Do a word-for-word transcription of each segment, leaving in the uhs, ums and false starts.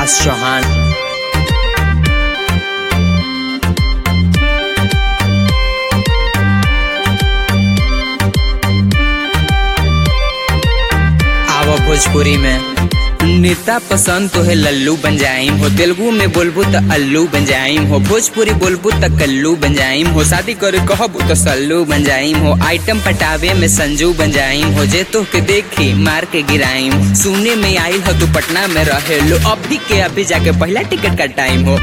विकास चौहान। आवा भोजपुरी में नेता पसंद तो है लल्लू बन जाइम हो, तेलुगु में बोलबू तो अल्लू बन जाइम हो, भोजपुरी बोलबू तो कल्लू बन जाइम हो, शादी करे कहबू तो सल्लू बन जाइम हो, आइटम पटावे में संजू बन जाइम हो, जे तो के देखी मार के गिराइम। सुने में आइल हो तू पटना में रहे लो, अभी के अभी जाके पहला टिकट का टाइम हो।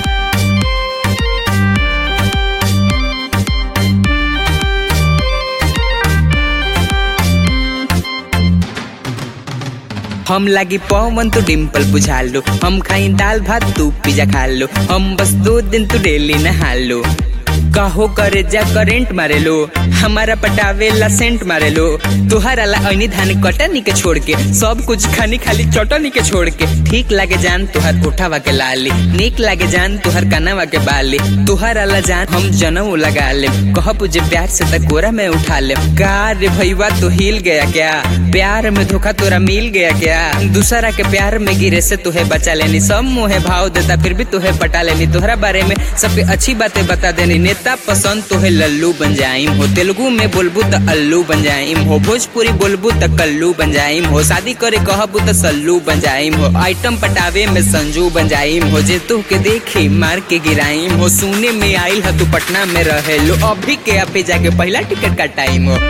हम लागी पवन तो डिम्पल बुझा लो, हम खाई दाल भात तू पिज्जा खा लो, हम बस दो दिन तू डेली नहा लो, कहो करे जा करेंट मारे लो, हमारा पटावे ला सेंट मारे लो, तुहारा ला ऐनी धान कटनी के छोड़ के सब कुछ खानी खाली चटनी के छोड़ के। ठीक लागे जान तुहार कोठावा के लाली, नीक लागे जान तुहार कनावा के बाली, तुहारा ला जान हम जनऊ लगा ले, कह पुझे प्यार से तक गोरा में उठा ले। का रे भैया तो हिल गया क्या, प्यार में धोखा तोरा मिल गया क्या, दूसरा के प्यार में गिरे से तुहे बचा लेनी, सब मुहे भाव देता फिर भी तुहे पटा लेनी, तुहरा बारे में सबके अच्छी बातें बता देनी। नेता पसंद तो है लल्लू बन जाइम हो, तेलुगु में बोलबू तो अल्लू बन जाइम हो, भोजपुरी बोलबू तो कल्लू बन जाइम हो, शादी करे कहबू तो सल्लू बन जाइम हो, आइटम पटावे में संजू बन जाइम हो, जे तू के देखी मार के गिराइम हो। सुने में आइल है तू पटना में रहे लो, अभी के अभी जाके पहला टिकट का टाइम हो।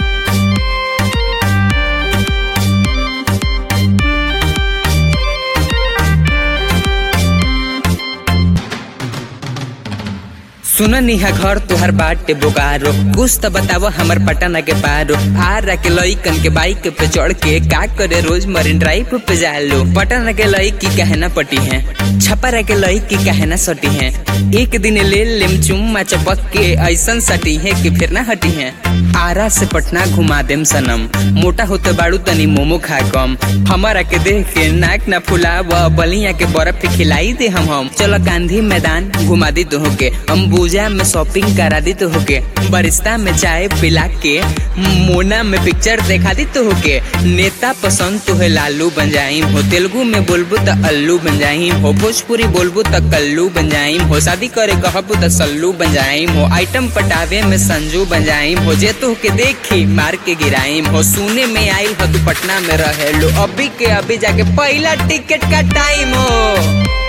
सुन निहा घर तुहर बाटे बोकारो, कुछ तो बतावो हमर पटना के पारो, आरा के लइकन के बाइक पे चढ़ के का करे रोज मरीन ड्राइव पे जालो, पटना के लइकी कहना पटी है, छपरा के लइकी कहना सटी है, एक दिन ले लेम चुम्मा चपक के ऐसन सटी है कि फिर ना हटी है। आरा से पटना घुमा देम सनम, मोटा होते बाड़ू तनी मोमो खा कम, हमारा के देख के नाक ना फुलाव, बलिया के बर्फ खिलाई दे हम हम चलो गांधी मैदान घुमा दी तो होके, अंबुजा में शॉपिंग करा दी तो होके, बरिस्ता में चाय पिला के, मोना में पिक्चर देखा दी तो होके। नेता पसंद तो है लालू बन जाइम हो, तेलुगु में बोलबू तो अल्लू बन जाइम हो, भोजपुरी बोलबू तो कल्लू बन जाइम हो, शादी करे कहबू तो सल्लू बन जाइम हो, आइटम पटावे में संजू बन जाइम हो, जे तो के देखी मार के गिराइम हो। सुने में आइल हो तू पटना में रहे लो, अभी के अभी जाके पहला टिकट का टाइम हो।